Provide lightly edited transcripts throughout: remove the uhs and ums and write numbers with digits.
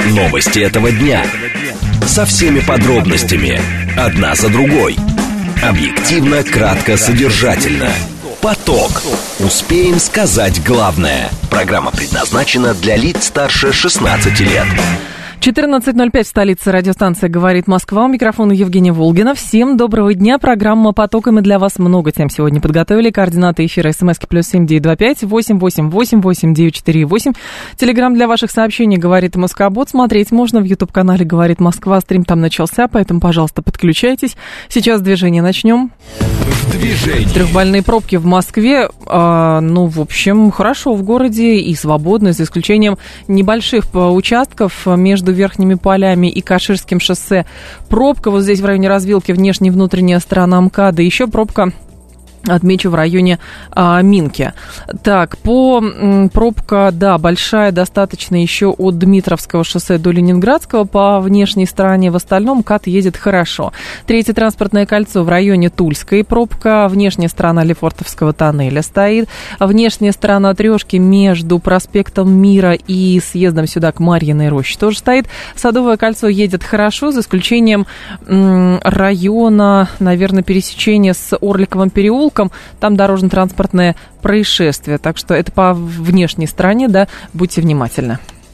Новости этого дня. Со всеми подробностями. Одна за другой. Объективно, кратко, содержательно. Поток. Успеем сказать главное. Программа предназначена для лиц старше 16 лет. 14:05 в столице. Радиостанция «Говорит Москва». У микрофона Евгения Волгина. Всем доброго дня. Программа «Поток», и мы для вас много тем сегодня подготовили. Координаты эфира: смски +7 925 888 8948. Телеграм для ваших сообщений «Говорит Москобот». Смотреть можно в YouTube-канале «Говорит Москва». Стрим там начался, поэтому, пожалуйста, подключайтесь. Сейчас движение начнем. Трехбальные пробки в Москве. В общем, хорошо в городе и свободно, за исключением небольших участков между Верхними Полями и Каширским шоссе. Пробка вот здесь в районе развилки внешняя и внутренняя сторона МКАДа. Еще пробка, отмечу, в районе Минки. Так, пробка, да, большая, достаточно еще от Дмитровского шоссе до Ленинградского по внешней стороне. В остальном МКАД едет хорошо. Третье транспортное кольцо в районе Тульской. Пробка, внешняя сторона Лефортовского тоннеля стоит. Внешняя сторона Трешки между проспектом Мира и съездом сюда к Марьиной роще тоже стоит. Садовое кольцо едет хорошо, за исключением района, наверное, пересечения с Орликовым переулком. Там дорожно-транспортное происшествие. Так что это по внешней стороне, да, будьте внимательны.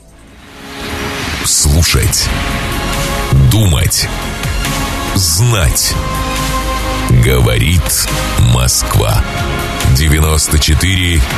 Слушать, думать, знать. Говорит Москва. 94,8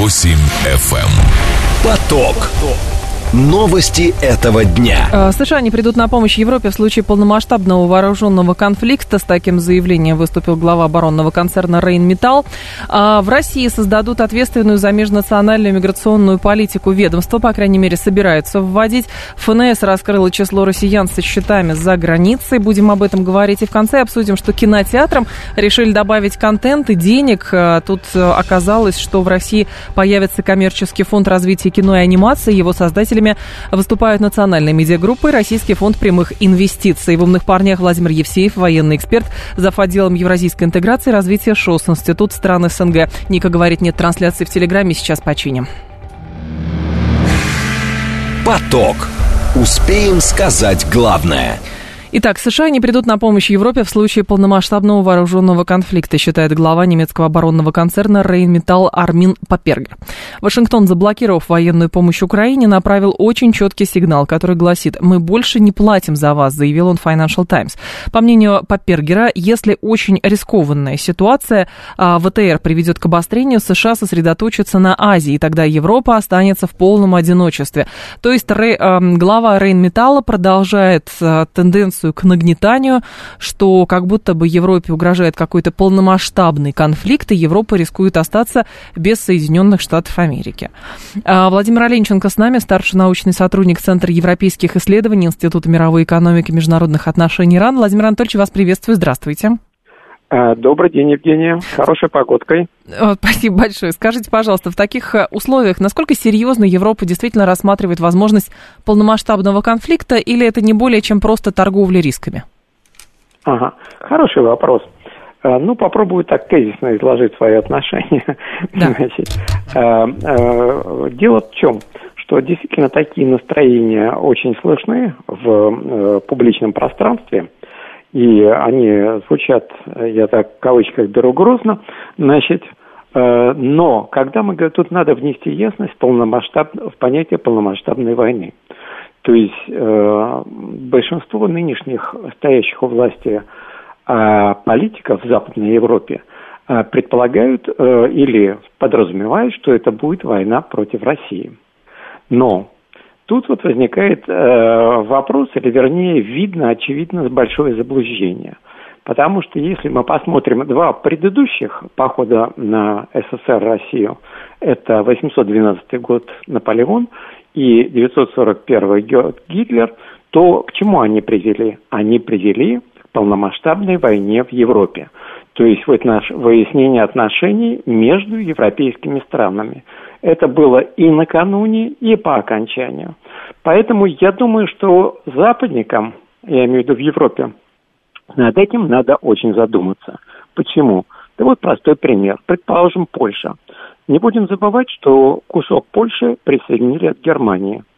FM. Поток. Новости этого дня. США не придут на помощь Европе в случае полномасштабного вооруженного конфликта. С таким заявлением выступил глава оборонного концерна Rheinmetall. В России создадут ответственную за межнациональную миграционную политику ведомство, по крайней мере, собираются вводить. ФНС раскрыла число россиян со счетами за границей. Будем об этом говорить. И в конце обсудим, что кинотеатрам решили добавить контент и денег. Тут оказалось, что в России появится коммерческий фонд развития кино и анимации. Его создатели выступают национальные медиагруппы и Российский фонд прямых инвестиций. В «Умных парнях» Владимир Евсеев, военный эксперт, зав. Отделом евразийской интеграции и развития ШОС, Институт стран СНГ. Ника говорит, нет трансляции в Телеграме, сейчас починим. Поток. Успеем сказать главное. Итак, США не придут на помощь Европе в случае полномасштабного вооруженного конфликта, считает глава немецкого оборонного концерна Rheinmetall Армин Папергер. Вашингтон, заблокировав военную помощь Украине, направил очень четкий сигнал, который гласит: «Мы больше не платим за вас», заявил он Financial Times. По мнению Папергера, если очень рискованная ситуация ВТР приведет к обострению, США сосредоточатся на Азии, и тогда Европа останется в полном одиночестве. То есть глава Rheinmetall продолжает тенденцию к нагнетанию, что как будто бы Европе угрожает какой-то полномасштабный конфликт, и Европа рискует остаться без Соединенных Штатов Америки. Владимир Оленченко с нами, старший научный сотрудник Центра европейских исследований Института мировой экономики и международных отношений РАН. Владимир Анатольевич, вас приветствую, здравствуйте. Добрый день, Евгения. Хорошей погодкой. Спасибо большое. Скажите, пожалуйста, в таких условиях, насколько серьезно Европа действительно рассматривает возможность полномасштабного конфликта, или это не более чем просто торговля рисками? Ага, хороший вопрос. Попробую так тезисно изложить свои отношения. Да. Дело в чем, что действительно такие настроения очень слышны в публичном пространстве. И они звучат, я так в кавычках беру, грозно, но когда мы говорим, тут надо внести ясность в понятие полномасштабной войны. То есть большинство нынешних стоящих у власти политиков в Западной Европе предполагают или подразумевают, что это будет война против России. Но тут вот возникает вопрос, или вернее видно, очевидно, большое заблуждение. Потому что если мы посмотрим два предыдущих похода на СССР, Россию, это 812 год Наполеон и 941 год Гитлер, то к чему они привели? Они привели к полномасштабной войне в Европе. То есть вот наше выяснение отношений между европейскими странами. Это было и накануне, и по окончанию. Поэтому я думаю, что западникам, я имею в виду в Европе, над этим надо очень задуматься. Почему? Да вот простой пример. Предположим, Польша. Не будем забывать, что кусок Польши присоединили от Германии.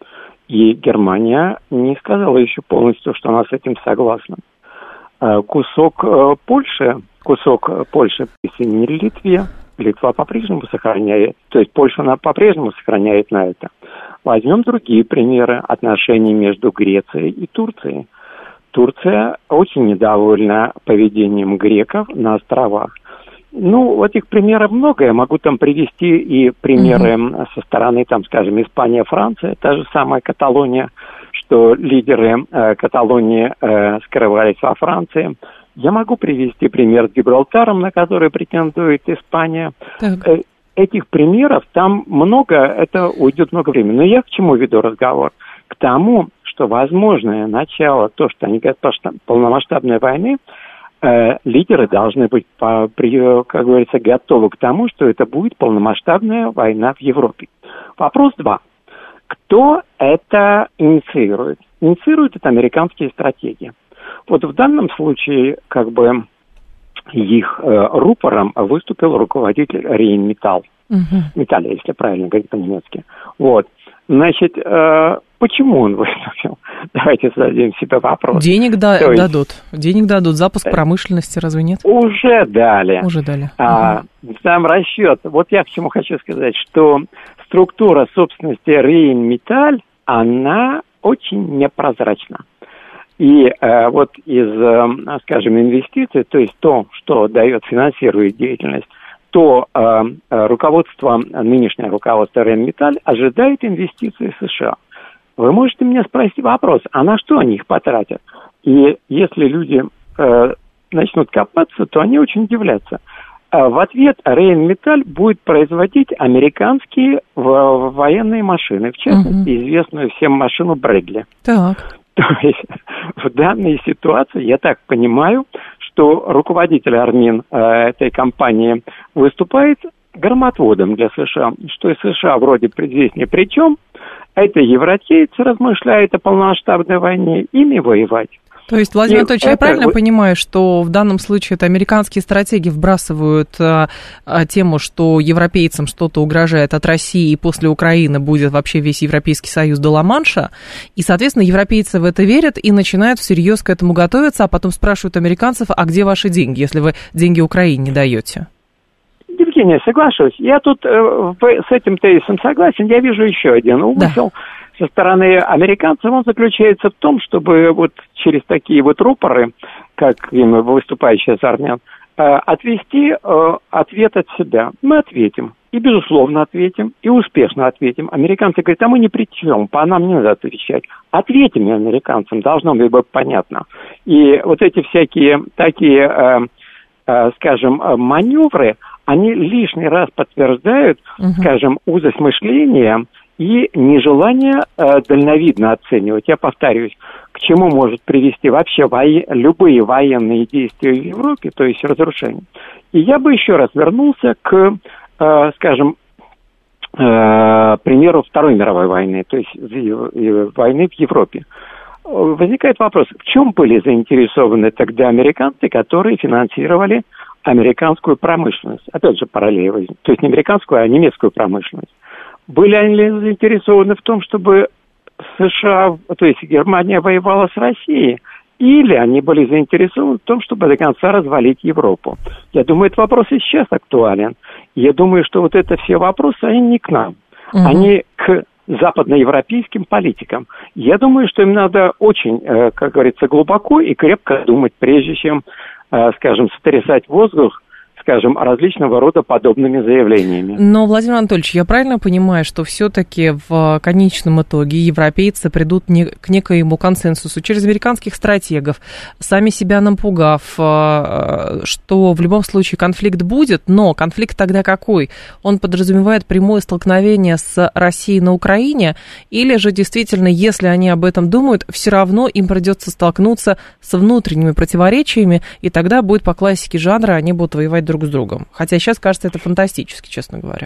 И Германия не сказала еще полностью, что она с этим согласна. Кусок Польши присоединили Литве. Литва по-прежнему сохраняет, то есть Польша она по-прежнему сохраняет на это. Возьмем другие примеры отношений между Грецией и Турцией. Турция очень недовольна поведением греков на островах. Ну, этих примеров много. Я могу там привести и примеры со стороны, там, скажем, Испания, Франция, та же самая Каталония, что лидеры Каталонии скрывались во Франции. Я могу привести пример с Гибралтаром, на который претендует Испания. Этих примеров там много, это уйдет много времени. Но я к чему веду разговор? К тому, что возможное начало, то, что они говорят, полномасштабной войны, лидеры должны быть, как говорится, готовы к тому, что это будет полномасштабная война в Европе. Вопрос 2. Кто это инициирует? Инициируют это американские стратеги. Вот в данном случае, как бы, их рупором выступил руководитель Рейнметалл. Металл, если правильно говорить по-немецки. Вот. Значит, почему он выступил? Давайте зададим себе вопрос. Денег дадут. Денег дадут. Запуск промышленности, разве нет? Уже дали. Там расчет. Вот я к чему хочу сказать, что структура собственности Рейнметалл, она очень непрозрачна. И вот из, скажем, инвестиций, то есть то, что дает, финансирует деятельность, то руководство, нынешнее руководство Рейнметалл ожидает инвестиций США. Вы можете меня спросить вопрос, а на что они их потратят? И если люди начнут копаться, то они очень удивлятся. В ответ Рейнметалл будет производить американские военные машины, в частности, известную всем машину Брэдли. Так. То есть в данной ситуации, я так понимаю, что руководитель Армин этой компании выступает громотводом для США, что и США вроде здесь ни при чем, это европейцы размышляют о полномасштабной войне, ими воевать. То есть, Владимир Анатольевич, я правильно понимаю, что в данном случае это американские стратеги вбрасывают тему, что европейцам что-то угрожает от России, и после Украины будет вообще весь Европейский Союз до Ла-Манша, и, соответственно, европейцы в это верят и начинают всерьез к этому готовиться, а потом спрашивают американцев, а где ваши деньги, если вы деньги Украине не даете? Евгений, соглашусь. Я тут с этим тезисом согласен. Я вижу еще один умысел со стороны американцев. Он заключается в том, чтобы вот через такие вот рупоры, как выступает сейчас Армян, отвести ответ от себя. Мы ответим. И, безусловно, ответим. И успешно ответим. Американцы говорят, а мы ни при чем. По нам не надо отвечать. Ответим американцам. Должно быть понятно. И вот эти всякие такие, скажем, маневры, они лишний раз подтверждают, скажем, узость мышления и нежелание дальновидно оценивать. Я повторюсь, к чему может привести вообще любые военные действия в Европе, то есть разрушение. И я бы еще раз вернулся к, скажем, примеру Второй мировой войны, то есть войны в Европе. Возникает вопрос, в чем были заинтересованы тогда американцы, которые финансировали американскую промышленность? Опять же, параллель, то есть не американскую, а немецкую промышленность. Были они заинтересованы в том, чтобы США, то есть Германия воевала с Россией, или они были заинтересованы в том, чтобы до конца развалить Европу? Я думаю, этот вопрос и сейчас актуален. Я думаю, что вот это все вопросы, они не к нам, они к западноевропейским политикам. Я думаю, что им надо очень, как говорится, глубоко и крепко думать, прежде чем, скажем, сотрясать воздух, скажем, различного рода подобными заявлениями. Но, Владимир Анатольевич, я правильно понимаю, что все-таки в конечном итоге европейцы придут к некоему консенсусу через американских стратегов, сами себя напугав, что в любом случае конфликт будет, но конфликт тогда какой? Он подразумевает прямое столкновение с Россией на Украине, или же действительно, если они об этом думают, все равно им придется столкнуться с внутренними противоречиями, и тогда будет по классике жанра, они будут воевать друг с другом. Хотя сейчас кажется это фантастически, честно говоря.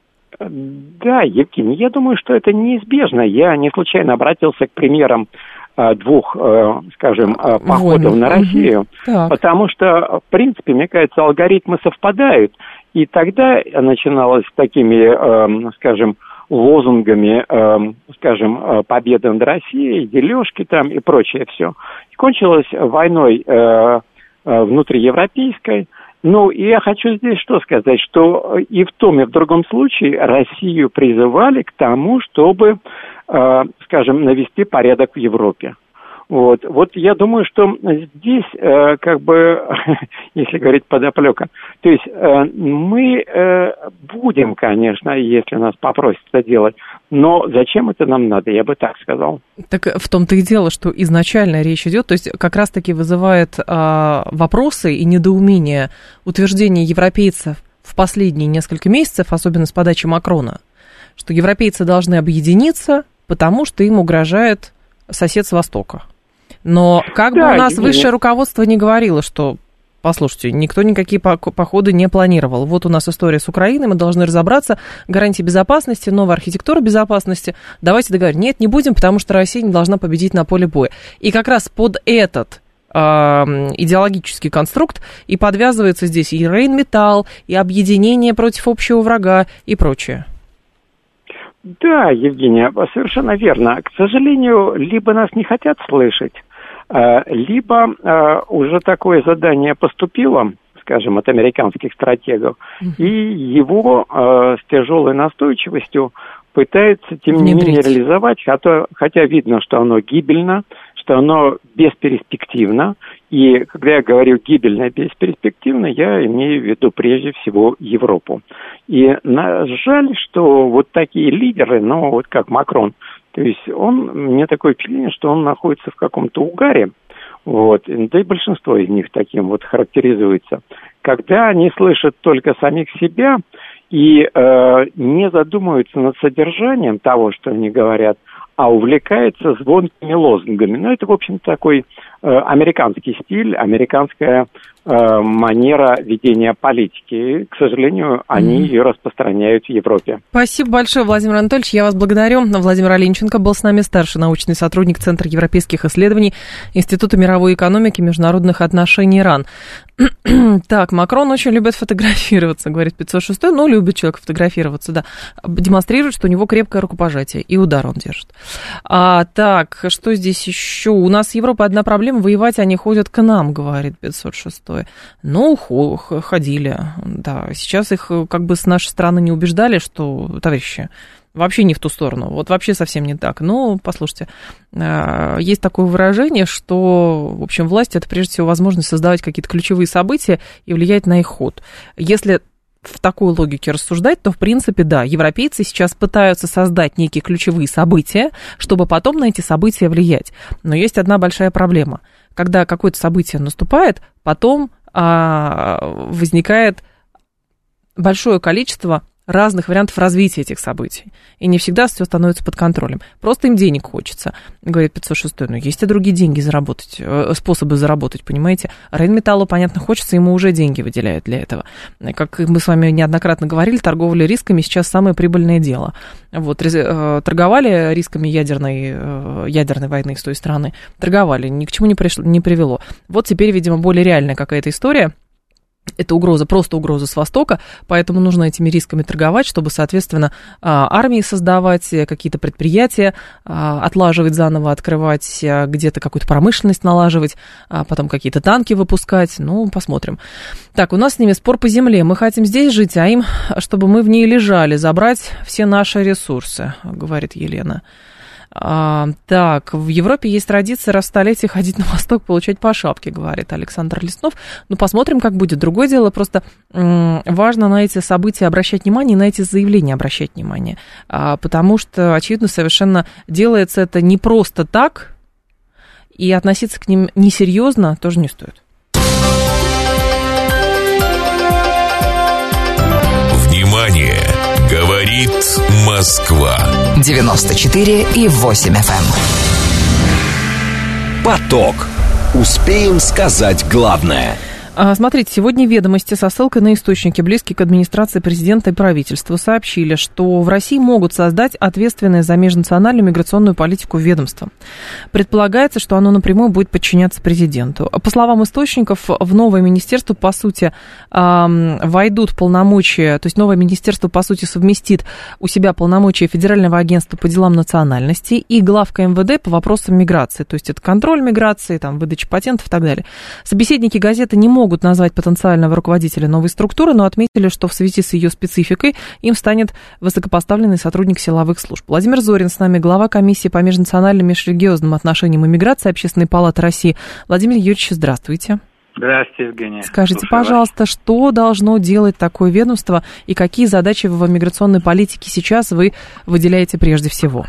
Да, Евгений, я думаю, что это неизбежно. Я не случайно обратился к примерам двух, скажем, походов на Россию, потому что, в принципе, мне кажется, алгоритмы совпадают. И тогда начиналось с такими, скажем, лозунгами, скажем, победы над Россией, дележки там и прочее все. И кончилось войной внутриевропейской. Ну, и я хочу здесь что сказать, что и в том, и в другом случае Россию призывали к тому, чтобы, скажем, навести порядок в Европе. Вот я думаю, что здесь, как бы, если говорить подоплека, то есть мы будем, конечно, если нас попросят это делать, но зачем это нам надо, я бы так сказал. Так в том-то и дело, что изначально речь идет, то есть как раз-таки вызывает вопросы и недоумение утверждение европейцев в последние несколько месяцев, особенно с подачи Макрона, что европейцы должны объединиться, потому что им угрожает сосед с Востока. Но как бы у нас высшее руководство не говорило, что, послушайте, никто никакие походы не планировал. Вот у нас история с Украиной, мы должны разобраться, гарантии безопасности, новая архитектура безопасности. Давайте договоримся. Нет, не будем, потому что Россия не должна победить на поле боя. И как раз под этот идеологический конструкт и подвязывается здесь и Рейнметалл, и объединение против общего врага и прочее. Да, Евгения, совершенно верно. К сожалению, либо нас не хотят слышать, либо уже такое задание поступило, скажем, от американских стратегов, и его с тяжелой настойчивостью пытаются, тем не менее, реализовать, хотя видно, что оно гибельно, что оно бесперспективно. И когда я говорю гибельно, бесперспективно, я имею в виду прежде всего Европу. И жаль, что вот такие лидеры, ну вот как Макрон, то есть мне такое впечатление, что он находится в каком-то угаре, вот, да и большинство из них таким вот характеризуется, когда они слышат только самих себя и не задумываются над содержанием того, что они говорят, а увлекается звонкими лозунгами. Ну, это, в общем, такой американский стиль, американская манера ведения политики. И, к сожалению, они ее распространяют в Европе. Спасибо большое, Владимир Анатольевич. Я вас благодарю. Владимир Оленченко был с нами, старший научный сотрудник Центра европейских исследований Института мировой экономики и международных отношений РАН. Так, Макрон очень любит фотографироваться, говорит 506. Ну, любит человек фотографироваться, да. Демонстрирует, что у него крепкое рукопожатие, и удар он держит. Так, что здесь еще? У нас с Европой одна проблема, воевать они ходят к нам, говорит 506. Ну, ходили, да. Сейчас их как бы с нашей стороны не убеждали, что, товарищи, вообще не в ту сторону, вот вообще совсем не так. Но, послушайте, есть такое выражение, что, в общем, власть – это прежде всего возможность создавать какие-то ключевые события и влиять на их ход. Если в такой логике рассуждать, то, в принципе, да, европейцы сейчас пытаются создать некие ключевые события, чтобы потом на эти события влиять. Но есть одна большая проблема. Когда какое-то событие наступает, потом возникает большое количество разных вариантов развития этих событий. И не всегда все становится под контролем. Просто им денег хочется, говорит 506. Но есть и другие деньги заработать, способы заработать, понимаете. Рейнметаллу, понятно, хочется, ему уже деньги выделяют для этого. Как мы с вами неоднократно говорили, торговля рисками сейчас самое прибыльное дело. Вот, торговали рисками ядерной войны с той стороны, торговали, ни к чему не привело. Вот теперь, видимо, более реальная какая-то история. Это угроза, просто угроза с Востока, поэтому нужно этими рисками торговать, чтобы, соответственно, армии создавать, какие-то предприятия отлаживать заново, открывать, где-то какую-то промышленность налаживать, потом какие-то танки выпускать, ну, посмотрим. Так, у нас с ними спор по земле, мы хотим здесь жить, а им, чтобы мы в ней лежали, забрать все наши ресурсы, говорит Елена. Так, в Европе есть традиция раз в столетие ходить на восток, получать по шапке, говорит Александр Леснов. Ну, посмотрим, как будет. Другое дело, просто важно на эти события обращать внимание, на эти заявления обращать внимание. Потому что, очевидно, совершенно делается это не просто так, и относиться к ним несерьезно тоже не стоит. Внимание! Говорит Москва. 94,8 FM. Поток. Успеем сказать главное. Смотрите, сегодня «Ведомости» со ссылкой на источники, близкие к администрации президента и правительству, сообщили, что в России могут создать ответственное за межнациональную миграционную политику ведомство. Предполагается, что оно напрямую будет подчиняться президенту. По словам источников, в новое министерство, по сути, войдут полномочия, то есть новое министерство, по сути, совместит у себя полномочия Федерального агентства по делам национальностей и главка МВД по вопросам миграции. То есть это контроль миграции, там, выдача патентов и так далее. Собеседники газеты не могут назвать потенциального руководителя новой структуры, но отметили, что в связи с ее спецификой им станет высокопоставленный сотрудник силовых служб. Владимир Зорин с нами, глава комиссии по межнациональным и межрелигиозным отношениям и миграции Общественной палаты России. Владимир Юрьевич, здравствуйте. Здравствуйте, Евгения. Скажите, пожалуйста, что должно делать такое ведомство и какие задачи в миграционной политике сейчас вы выделяете прежде всего?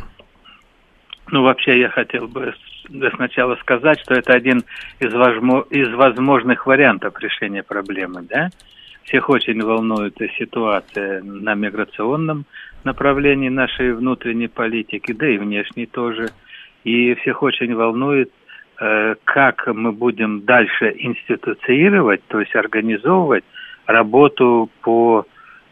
Вообще я хотел бы сначала сказать, что это один из возможных вариантов решения проблемы, да? Всех очень волнует ситуация на миграционном направлении нашей внутренней политики, да и внешней тоже. И всех очень волнует, как мы будем дальше институционировать, то есть организовывать работу по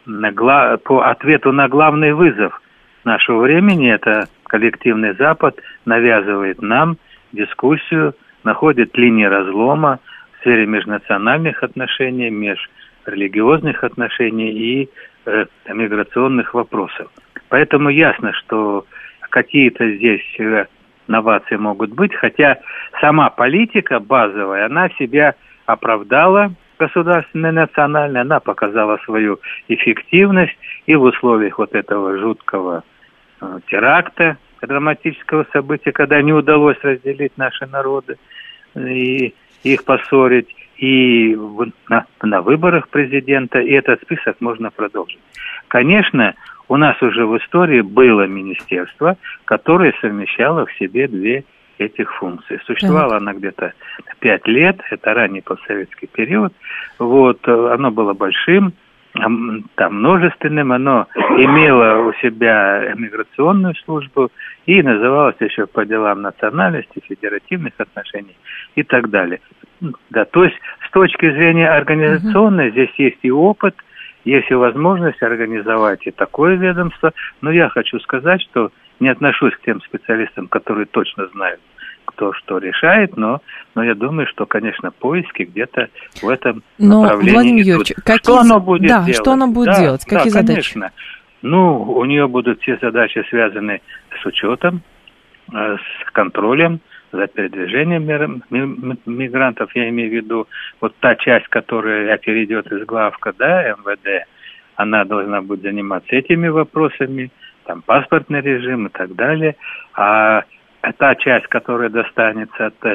ответу на главный вызов нашего времени. Это коллективный Запад навязывает нам дискуссию, находит линии разлома в сфере межнациональных отношений, межрелигиозных отношений и миграционных вопросов. Поэтому ясно, что какие-то здесь новации могут быть, хотя сама политика базовая, она себя оправдала, государственная, национальная, она показала свою эффективность и в условиях вот этого жуткого теракта, драматического события, когда не удалось разделить наши народы и их поссорить, и на выборах президента, и этот список можно продолжить. Конечно, у нас уже в истории было министерство, которое совмещало в себе две этих функций. Существовала она где-то 5 лет, это ранний постсоветский период. Оно было большим, там множественным, оно имело у себя миграционную службу и называлось еще по делам национальности, федеративных отношений и так далее. Да, то есть с точки зрения организационной здесь есть и опыт, есть и возможность организовать и такое ведомство, но я хочу сказать, что не отношусь к тем специалистам, которые точно знают, кто что решает, но я думаю, что, конечно, поиски где-то в этом направлении. Владимир Юрьевич, что оно будет делать? Что оно будет делать? Какие задачи? Конечно. У нее будут все задачи, связанные с учетом, с контролем за передвижением мигрантов, я имею в виду, та часть, которая перейдет из главка, МВД, она должна будет заниматься этими вопросами, там паспортный режим и так далее, а та часть, которая достанется от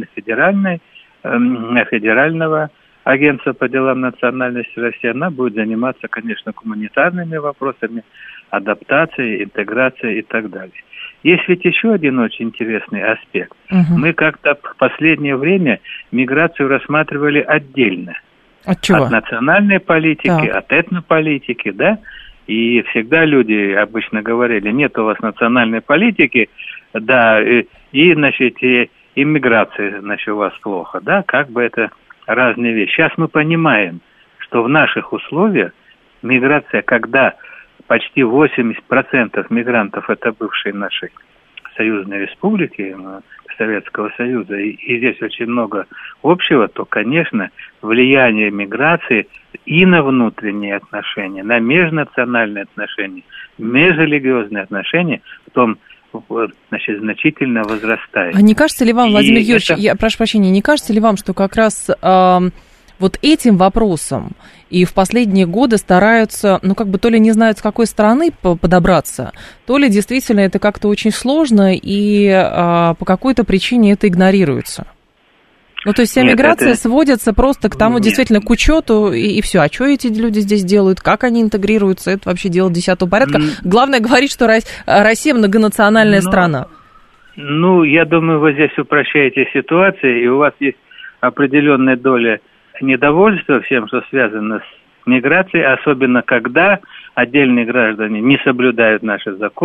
федерального агентства по делам национальности России, она будет заниматься, конечно, гуманитарными вопросами, адаптацией, интеграцией и так далее. Есть ведь еще один очень интересный аспект. Мы как-то в последнее время миграцию рассматривали отдельно. От чего? От национальной политики, от этнополитики, да? И всегда люди обычно говорили, нет у вас национальной политики, да, значит, и миграция, значит, у вас плохо, да? Как бы это разные вещи. Сейчас мы понимаем, что в наших условиях миграция, когда почти 80% мигрантов это бывшие наши союзные республики Советского Союза, и здесь очень много общего, то, конечно, влияние миграции и на внутренние отношения, на межнациональные отношения, межрелигиозные отношения, в том, значительно возрастает. А не кажется ли вам, Владимир Юрьевич, я прошу прощения, не кажется ли вам, что как раз этим вопросом и в последние годы стараются, то ли не знают, с какой стороны подобраться, то ли действительно это как-то очень сложно и по какой-то причине это игнорируется? То есть вся миграция сводится просто к тому, действительно, к учету и все. А что эти люди здесь делают, как они интегрируются, это вообще дело 10-го порядка. Главное говорить, что Россия многонациональная страна. Я думаю, вы здесь упрощаете ситуацию, и у вас есть определенная доля недовольства всем, что связано с миграцией, особенно когда отдельные граждане не соблюдают наши законы,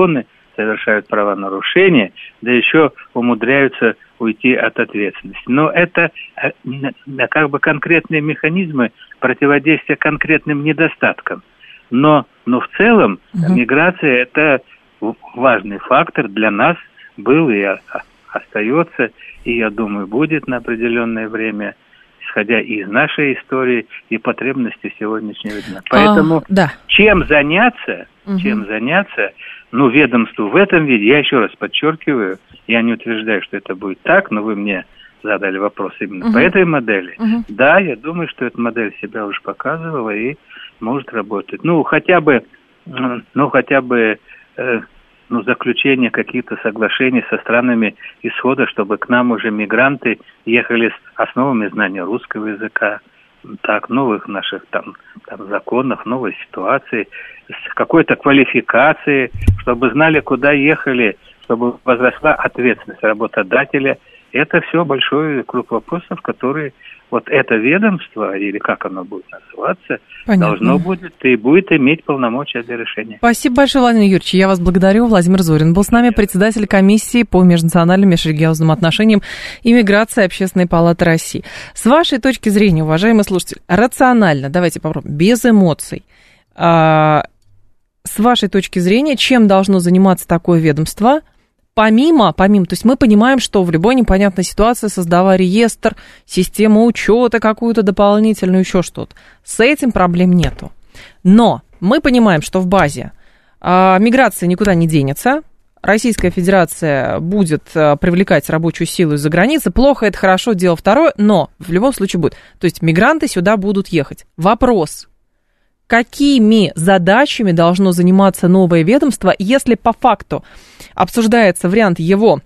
совершают правонарушения, да еще умудряются уйти от ответственности. Но это как бы конкретные механизмы противодействия конкретным недостаткам. Но в целом миграция – это важный фактор для нас, был и остается, и, я думаю, будет на определенное время, исходя из нашей истории и потребностей сегодняшнего дня. Поэтому чем заняться, ведомству в этом виде, я еще раз подчеркиваю, я не утверждаю, что это будет так, но вы мне задали вопрос именно по этой модели. Да, я думаю, что эта модель себя уже показывала и может работать. Хотя бы заключение каких-то соглашений со странами исхода, чтобы к нам уже мигранты ехали с основами знания русского языка, новых наших там законов, новой ситуации, с какой-то квалификацией, чтобы знали, куда ехали, чтобы возросла ответственность работодателя. Это все большой круг вопросов, которые вот это ведомство, или как оно будет называться, должно будет и будет иметь полномочия для решения. Спасибо большое, Владимир Юрьевич. Я вас благодарю. Владимир Зорин был с нами, председатель комиссии по межнациональным межрегиональным отношениям и миграции Общественной палаты России. С вашей точки зрения, уважаемый слушатель, рационально, давайте попробуем, без эмоций, с вашей точки зрения, чем должно заниматься такое ведомство? Помимо, то есть мы понимаем, что в любой непонятной ситуации, создавая реестр, систему учета какую-то дополнительную, еще что-то, с этим проблем нету. Но мы понимаем, что в базе миграция никуда не денется, Российская Федерация будет привлекать рабочую силу из-за границы. Плохо, это хорошо, дело второе, но в любом случае будет. То есть мигранты сюда будут ехать. Вопрос: какими задачами должно заниматься новое ведомство, если по факту обсуждается вариант его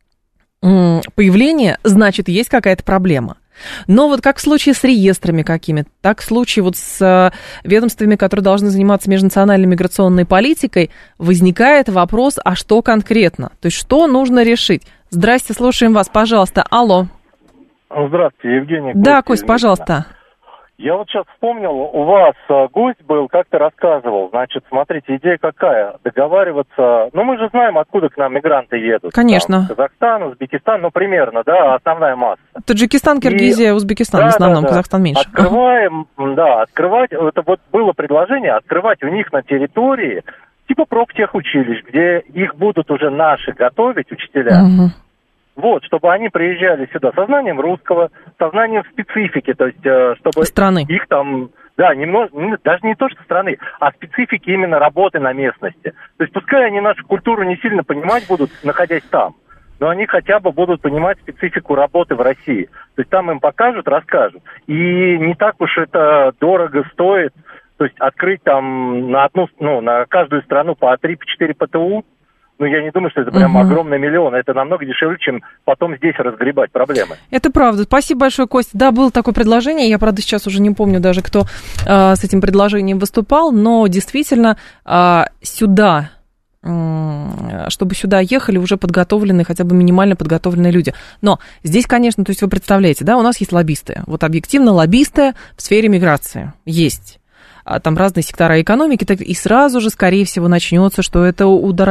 появления, значит, есть какая-то проблема. Но вот как в случае с реестрами какими-то, так в случае вот с ведомствами, которые должны заниматься межнациональной миграционной политикой, возникает вопрос, а что конкретно? То есть что нужно решить? Здрасте, слушаем вас, пожалуйста. Алло. Здравствуйте, Евгений. Да, Кость, пожалуйста. Я вот сейчас вспомнил, у вас гость был, как-то рассказывал. Значит, смотрите, идея какая? Договариваться... Мы же знаем, откуда к нам мигранты едут. Конечно. Казахстан, Узбекистан, примерно, да, основная масса. Таджикистан, Киргизия, Узбекистан в основном, Казахстан меньше. Открывать, это вот было предложение, открывать у них на территории типа профтехучилищ, где их будут уже наши готовить, учителя. Вот, чтобы они приезжали сюда со знанием русского, со знанием специфики, то есть, чтобы страны. Их там, даже не то, что страны, а специфики именно работы на местности. То есть, пускай они нашу культуру не сильно понимать будут, находясь там, но они хотя бы будут понимать специфику работы в России. То есть, там им покажут, расскажут. И не так уж это дорого стоит, то есть, открыть там на каждую страну по 3-4 ПТУ. Я не думаю, что это прям огромный миллион. Это намного дешевле, чем потом здесь разгребать проблемы. Это правда. Спасибо большое, Костя. Да, было такое предложение. Я, правда, сейчас уже не помню даже, кто с этим предложением выступал. Но действительно сюда, чтобы сюда ехали уже подготовленные, хотя бы минимально подготовленные люди. Но здесь, конечно, то есть вы представляете, да, у нас есть лоббисты. Вот объективно лоббисты в сфере миграции есть. Там разные сектора экономики, и сразу же, скорее всего, начнется, что это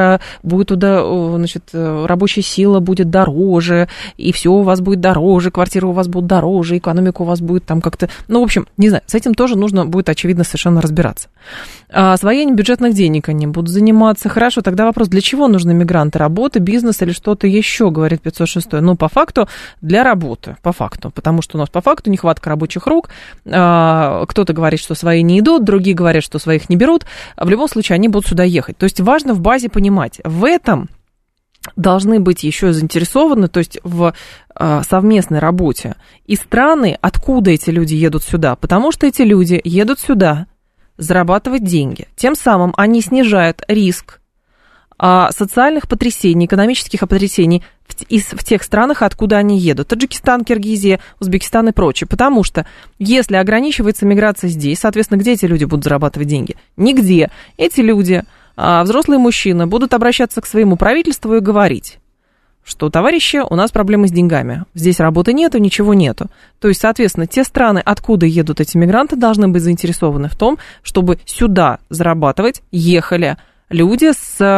рабочая сила будет дороже, и все у вас будет дороже, квартиры у вас будут дороже, экономика у вас будет там как-то... в общем, не знаю, с этим тоже нужно будет, очевидно, совершенно разбираться. Освоением бюджетных денег они будут заниматься. Хорошо, тогда вопрос, для чего нужны мигранты? Работа, бизнес или что-то еще, говорит 506. По факту, для работы, по факту, потому что у нас по факту нехватка рабочих рук, кто-то говорит, что свои не идут, другие говорят, что своих не берут. В любом случае, они будут сюда ехать. То есть важно в базе понимать, в этом должны быть еще заинтересованы, то есть в совместной работе и страны, откуда эти люди едут сюда, потому что эти люди едут сюда зарабатывать деньги. Тем самым они снижают риск социальных потрясений, экономических потрясений в тех странах, откуда они едут. Таджикистан, Киргизия, Узбекистан и прочее. Потому что если ограничивается миграция здесь, соответственно, где эти люди будут зарабатывать деньги? Нигде. Эти люди, взрослые мужчины, будут обращаться к своему правительству и говорить, что, товарищи, у нас проблемы с деньгами. Здесь работы нету, ничего нету. То есть, соответственно, те страны, откуда едут эти мигранты, должны быть заинтересованы в том, чтобы сюда зарабатывать ехали люди с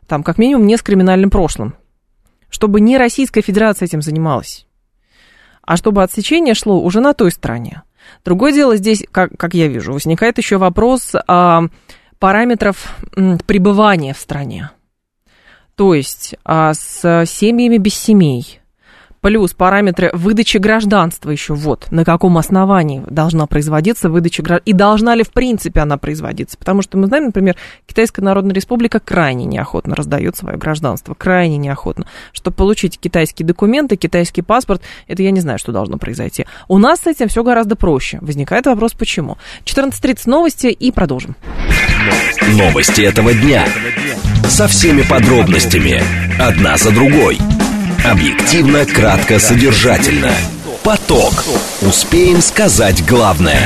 там, как минимум, не с криминальным прошлым. Чтобы не Российская Федерация этим занималась, а чтобы отсечение шло уже на той стороне. Другое дело здесь, как я вижу, возникает еще вопрос параметров пребывания в стране. То есть с семьями без семей. Плюс параметры выдачи гражданства еще вот, на каком основании должна производиться выдача гражданства, и должна ли в принципе она производиться. Потому что мы знаем, например, Китайская Народная Республика крайне неохотно раздает свое гражданство, крайне неохотно. Чтобы получить китайские документы, китайский паспорт, это я не знаю, что должно произойти. У нас с этим все гораздо проще. Возникает вопрос, почему. 14:30 новости и продолжим. Новости этого дня. Со всеми подробностями. Одна за другой. Объективно, кратко, содержательно. Поток. Успеем сказать главное.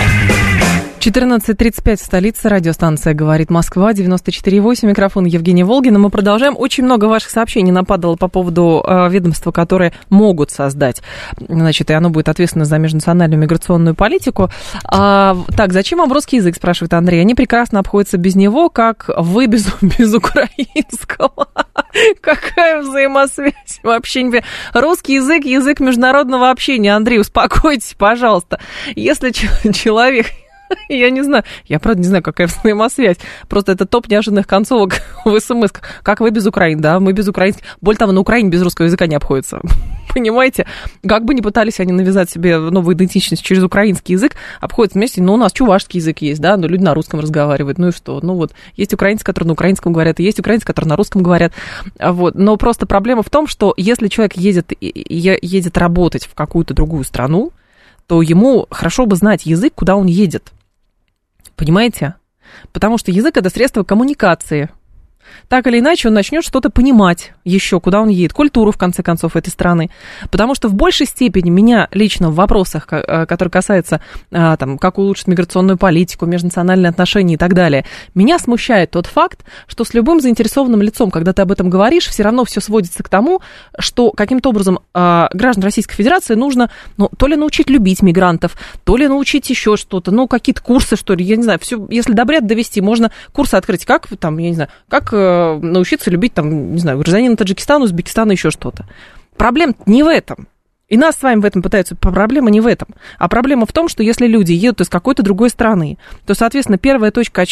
14:35 в столице. Радиостанция «Говорит Москва», 94,8. Микрофон Евгения Волгина. Мы продолжаем. Очень много ваших сообщений нападало по поводу ведомства, которые могут создать. Значит, и оно будет ответственно за межнациональную миграционную политику. Так, зачем вам русский язык, спрашивает Андрей. Они прекрасно обходятся без него, как вы без украинского. Какая взаимосвязь? Вообще не понимаю. Русский язык, язык международного общения. Андрей, успокойтесь, пожалуйста. Если человек... Я не знаю, я правда не знаю, какая взаимосвязь. Просто это топ неожиданных концовок в СМС. Как вы без Украины, да, мы без украинских. Более того, на Украине без русского языка не обходится. Понимаете? Как бы ни пытались они навязать себе новую идентичность через украинский язык, обходится вместе. Ну, у нас чувашский язык есть, да, но люди на русском разговаривают. Ну и что? Ну вот, есть украинцы, которые на украинском говорят, и есть украинцы, которые на русском говорят. Вот. Но просто проблема в том, что если человек едет работать в какую-то другую страну, то ему хорошо бы знать язык, куда он едет. Понимаете? Потому что язык – это средство коммуникации. Так или иначе, он начнет что-то понимать еще, куда он едет, культуру, в конце концов, этой страны. Потому что в большей степени меня лично в вопросах, которые касаются, там, как улучшить миграционную политику, межнациональные отношения и так далее, меня смущает тот факт, что с любым заинтересованным лицом, когда ты об этом говоришь, все равно все сводится к тому, что каким-то образом граждан Российской Федерации нужно, ну, то ли научить любить мигрантов, то ли научить еще что-то, ну, какие-то курсы, что ли, я не знаю, все, если до бреда довести, можно курсы открыть, как там, я не знаю, как научиться любить, там, не знаю, гражданина Таджикистана, Узбекистана, еще что-то. Проблема не в этом. И нас с вами в этом пытаются. Проблема не в этом. А проблема в том, что если люди едут из какой-то другой страны, то, соответственно, первая точка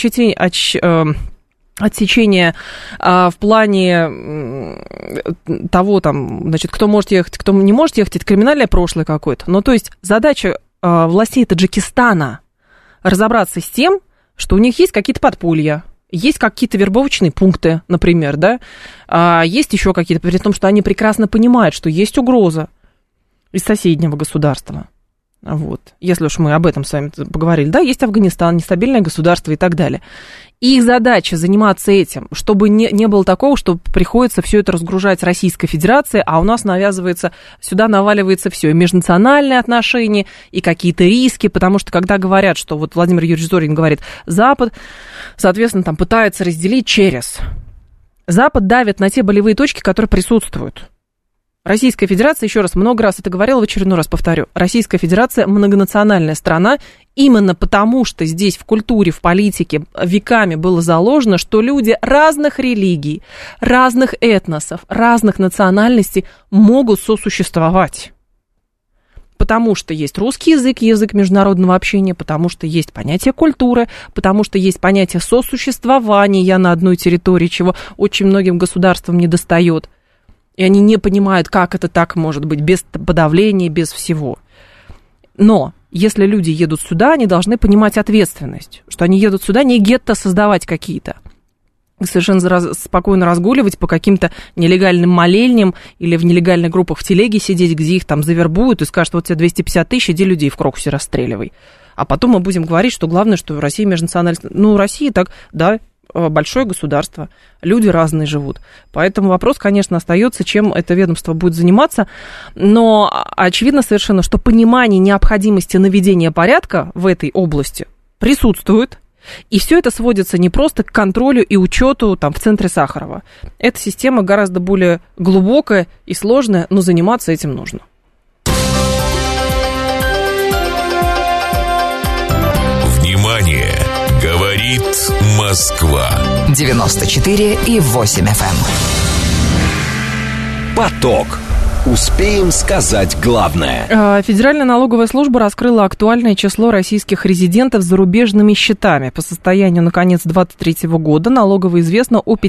отсечения в плане того, там, значит, кто может ехать, кто не может ехать, это криминальное прошлое какое-то. Ну, то есть задача властей Таджикистана разобраться с тем, что у них есть какие-то подполья, есть какие-то вербовочные пункты, например, да, есть еще какие-то, при том, что они прекрасно понимают, что есть угроза из соседнего государства. Вот. Если уж мы об этом с вами поговорили, да, есть Афганистан, нестабильное государство и так далее. И их задача заниматься этим, чтобы не было такого, что приходится все это разгружать Российской Федерации, а у нас сюда наваливается все, и межнациональные отношения, и какие-то риски, потому что когда говорят, что вот Владимир Юрьевич Зорин говорит, Запад, соответственно, там пытается разделить через. Запад давит на те болевые точки, которые присутствуют. Российская Федерация, еще раз, много раз это говорила, в очередной раз повторю, Российская Федерация многонациональная страна, именно потому что здесь в культуре, в политике веками было заложено, что люди разных религий, разных этносов, разных национальностей могут сосуществовать. Потому что есть русский язык, язык международного общения, потому что есть понятие культуры, потому что есть понятие сосуществования на одной территории, чего очень многим государствам недостает. И они не понимают, как это так может быть, без подавления, без всего. Но если люди едут сюда, они должны понимать ответственность, что они едут сюда не гетто создавать какие-то, совершенно спокойно разгуливать по каким-то нелегальным молельням или в нелегальных группах в телеге сидеть, где их там завербуют и скажут, вот тебе 250 тысяч, иди людей в Крокусе расстреливай. А потом мы будем говорить, что главное, что в России межнациональность... Ну, Россия так, да, большое государство, люди разные живут. Поэтому вопрос, конечно, остается, чем это ведомство будет заниматься. Но очевидно совершенно, что понимание необходимости наведения порядка в этой области присутствует. И все это сводится не просто к контролю и учету там, в центре Сахарова. Эта система гораздо более глубокая и сложная, но заниматься этим нужно. Внимание! Говорит Говорит Москва. 94,8 FM. Поток. Успеем сказать главное. Федеральная налоговая служба раскрыла актуальное число российских резидентов с зарубежными счетами. По состоянию на конец 2023 года налогово известно о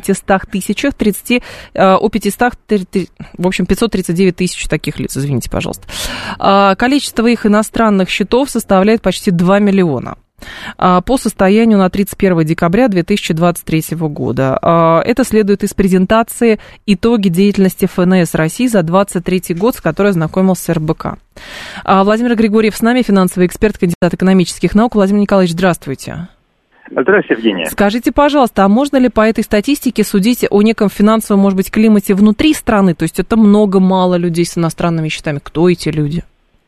539 тысяч таких лиц, извините, пожалуйста. Количество их иностранных счетов составляет почти 2 миллиона. По состоянию на 31 декабря 2023 года. Это следует из презентации «Итоги деятельности ФНС России за 2023 год», с которой ознакомился РБК. Владимир Григорьев с нами, финансовый эксперт, кандидат экономических наук. Владимир Николаевич, здравствуйте. Здравствуйте, Евгения. Скажите, пожалуйста, а можно ли по этой статистике судить о неком финансовом, может быть, климате внутри страны? То есть это много-мало людей с иностранными счетами. Кто эти люди?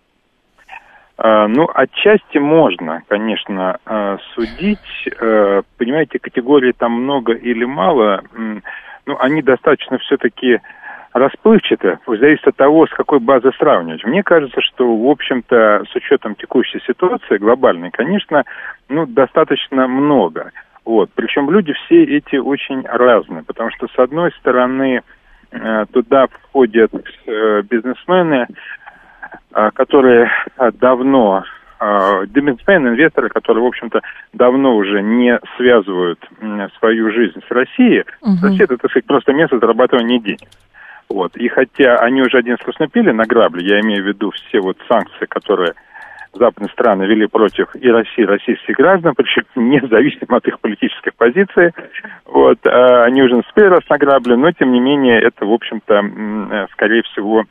Ну, отчасти можно, конечно, судить. Понимаете, категорий там много или мало, ну, они достаточно все-таки расплывчаты, зависит от того, с какой базы сравнивать. Мне кажется, что, в общем-то, с учетом текущей ситуации глобальной, конечно, ну, достаточно много. Вот. Причем люди все эти очень разные, потому что, с одной стороны, туда входят бизнесмены, которые давно, бизнесмены, инвесторы, которые, в общем-то, давно уже не связывают свою жизнь с Россией. Россия, это, так сказать, просто место зарабатывания денег. Вот. И хотя они уже один раз наступили на грабли, я имею в виду все вот санкции, которые западные страны вели против и России, и российских граждан, причем независимо от их политических позиций, вот, они уже наступили раз на грабли, но, тем не менее, это, в общем-то, скорее всего,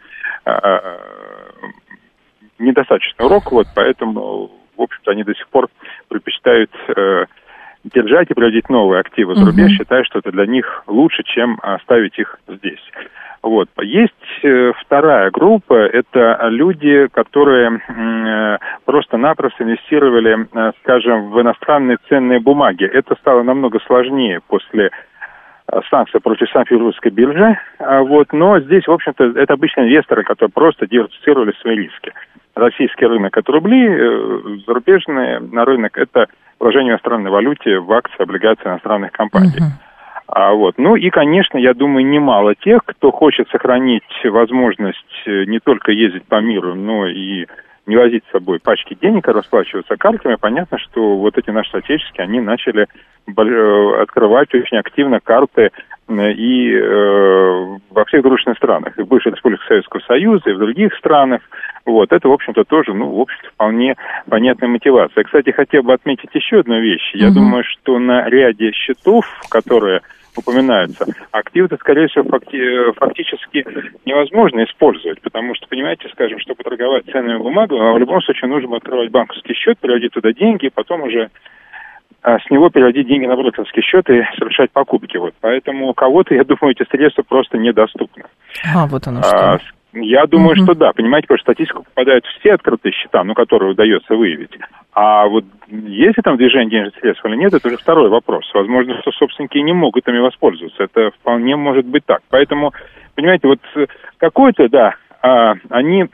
недостаточный урок, вот, поэтому, в общем-то, они до сих пор предпочитают держать и приводить новые активы за рубеж, считая, что это для них лучше, чем оставить их здесь. Вот. Есть вторая группа, это люди, которые просто-напросто инвестировали, скажем, в иностранные ценные бумаги. Это стало намного сложнее после санкций против Санкт-Петербургской биржи, вот, но здесь, в общем-то, это обычные инвесторы, которые просто диверсифицировали свои риски. Российский рынок – это рубли, зарубежный на рынок – это вложение в иностранной валюте в акции, облигации иностранных компаний. Вот. Ну и, конечно, я думаю, немало тех, кто хочет сохранить возможность не только ездить по миру, но и не возить с собой пачки денег, а расплачиваться картами. Понятно, что вот эти наши соотечественники, они начали открывать очень активно карты и во всех дружественных странах, и в бывших республиках Советского Союза, и в других странах. Вот, это, в общем-то, тоже, ну, в общем-то, вполне понятная мотивация. Кстати, хотел бы отметить еще одну вещь. Я думаю, что на ряде счетов, которые упоминаются, активы-то, скорее всего, фактически невозможно использовать, потому что, понимаете, скажем, чтобы торговать ценными бумагами, в любом случае нужно открывать банковский счет, переводить туда деньги, и потом уже с него переводить деньги на брокерский счет и совершать покупки. Вот. Поэтому у кого-то, я думаю, эти средства просто недоступны. Вот оно что. Я думаю, что да. Понимаете, потому что в статистику попадают все открытые счета, ну, которые удается выявить. А вот есть ли там движение денежных средств или нет, это уже второй вопрос. Возможно, что собственники не могут ими воспользоваться. Это вполне может быть так. Поэтому, понимаете, вот какое-то, да, они...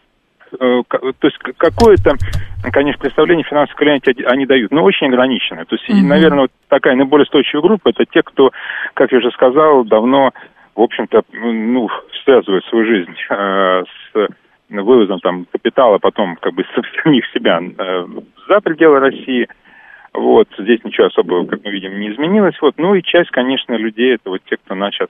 То есть какое-то, конечно, представление финансового клиента они дают, но очень ограниченное. То есть, наверное, вот такая наиболее устойчивая группа, это те, кто, как я уже сказал, давно, в общем-то, ну, связывает свою жизнь с вывозом там капитала, потом как бы самих себя за пределы России. Вот, здесь ничего особого, как мы видим, не изменилось. Вот. Ну и часть, конечно, людей, это вот те, кто начал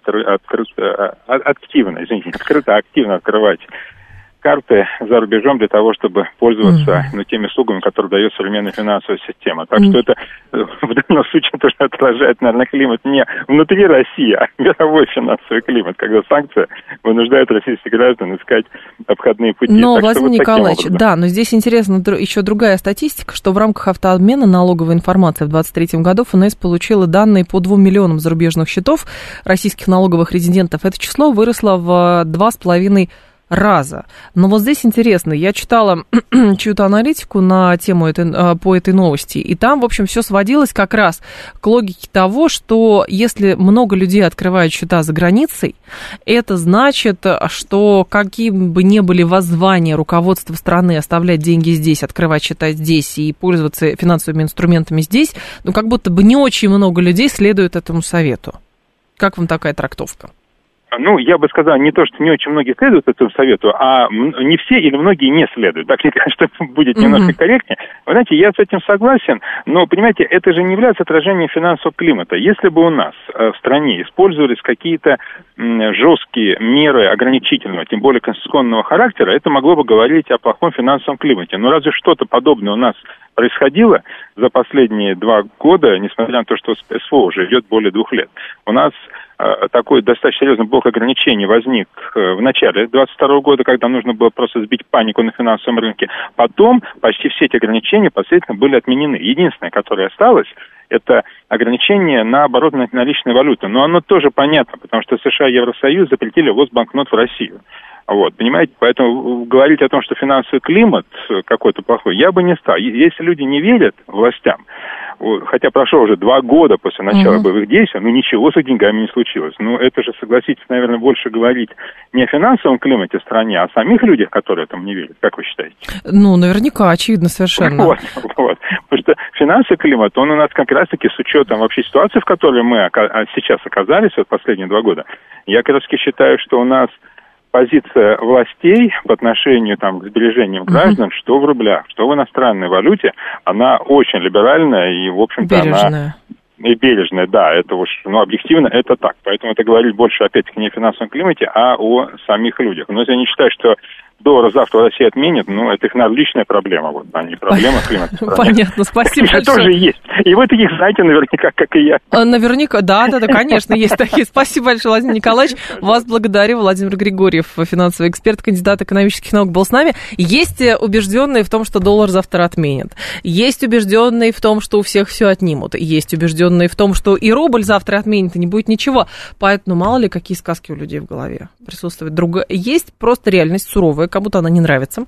активно открывать карты за рубежом для того, чтобы пользоваться теми услугами, которые дает современная финансовая система. Так что это в данном случае тоже отражает, наверное, климат не внутри России, а мировой финансовый климат, когда санкции вынуждают российских граждан искать обходные пути. Но, Владимир Николаевич, да, но здесь интересна еще другая статистика, что в рамках автообмена налоговой информации в 2023 году ФНС получила данные по 2 миллионам зарубежных счетов российских налоговых резидентов. Это число выросло в 2,5 раза. Но вот здесь интересно, я читала чью-то аналитику на тему по этой новости, и там, в общем, все сводилось как раз к логике того, что если много людей открывают счета за границей, это значит, что какие бы ни были воззвания руководства страны оставлять деньги здесь, открывать счета здесь и пользоваться финансовыми инструментами здесь, ну, как будто бы не очень много людей следует этому совету. Как вам такая трактовка? Ну, я бы сказал, не то, что не очень многие следуют этому совету, а не все или многие не следуют. Так, мне кажется, будет немножко корректнее. Вы знаете, я с этим согласен, но, понимаете, это же не является отражением финансового климата. Если бы у нас в стране использовались какие-то жесткие меры ограничительного, тем более конституционного характера, это могло бы говорить о плохом финансовом климате. Но разве что-то подобное у нас происходило за последние 2 года, несмотря на то, что СВО уже идет более 2 лет. У нас такой достаточно серьезный блок ограничений возник в начале 2022 года, когда нужно было просто сбить панику на финансовом рынке. Потом почти все эти ограничения последовательно были отменены. Единственное, которое осталось, это ограничение на оборот наличной валюты. Но оно тоже понятно, потому что США и Евросоюз запретили ввоз банкнот в Россию. Вот, понимаете, поэтому говорить о том, что финансовый климат какой-то плохой, я бы не стал. Если люди не верят властям, хотя прошло уже 2 года после начала боевых действий, ну ничего с их деньгами не случилось. Ну это же, согласитесь, наверное, больше говорить не о финансовом климате в стране, а о самих людях, которые этому не верят. Как вы считаете? Ну, наверняка, очевидно совершенно. Вот. Потому что финансовый климат, он у нас как раз-таки с учетом вообще ситуации, в которой мы сейчас оказались вот последние 2 года, я как раз считаю, что у нас позиция властей по отношению там, к сбережениям граждан, что в рублях, что в иностранной валюте, она очень либеральная и, в общем-то, бережная. И бережная, да, это уж, объективно это так. Поэтому это говорит больше, опять-таки, не о финансовом климате, а о самих людях. Но я не считаю, что доллар завтра Россия отменит, это их, наверное, личная проблема, а не проблема климата. Понятно, спасибо большое. Это тоже есть. И вы таких знаете наверняка, как и я. Наверняка, да, конечно, есть такие. Спасибо большое, Владимир Николаевич. Вас благодарю. Владимир Григорьев, финансовый эксперт, кандидат экономических наук, был с нами. Есть убежденные в том, что доллар завтра отменят. Есть убежденные в том, что у всех все отнимут. Есть убежденные в том, что и рубль завтра отменят, и не будет ничего. Поэтому мало ли, какие сказки у людей в голове присутствуют. Есть просто реальность суровая, кому-то она не нравится.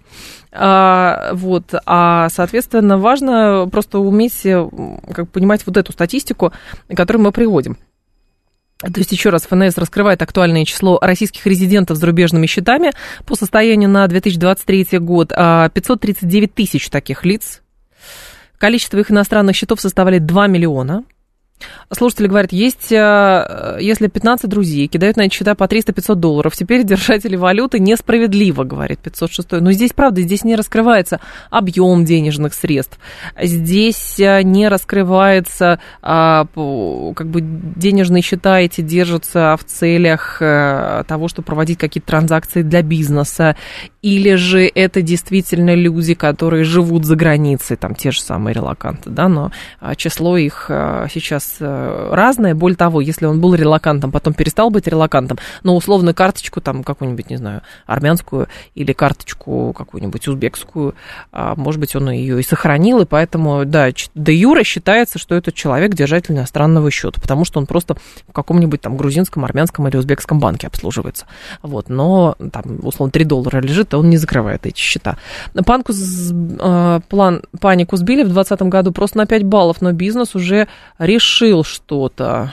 Соответственно, важно просто уметь понимать вот эту статистику, которую мы приводим. То есть, еще раз, ФНС раскрывает актуальное число российских резидентов с зарубежными счетами. По состоянию на 2023 год 539 тысяч таких лиц. Количество их иностранных счетов составляет 2 миллиона. Слушатели говорят, если 15 друзей кидают на эти счета по $300-500, теперь держатели валюты несправедливо, говорит 506. Но здесь, правда, здесь не раскрывается объем денежных средств. Здесь не раскрывается, денежные счета эти держатся в целях того, чтобы проводить какие-то транзакции для бизнеса. Или же это действительно люди, которые живут за границей, там те же самые релоканты, да, но число их сейчас разное. Более того, если он был релокантом, потом перестал быть релокантом, но условную карточку, там, какую-нибудь, не знаю, армянскую или карточку какую-нибудь узбекскую, может быть, он ее и сохранил, и поэтому, да, де юре считается, что этот человек держатель иностранного счета, потому что он просто в каком-нибудь там грузинском, армянском или узбекском банке обслуживается. Вот, но там, условно, $3 лежит, и он не закрывает эти счета. Панику сбили в 2020 году просто на 5 баллов, но бизнес уже решил что-то.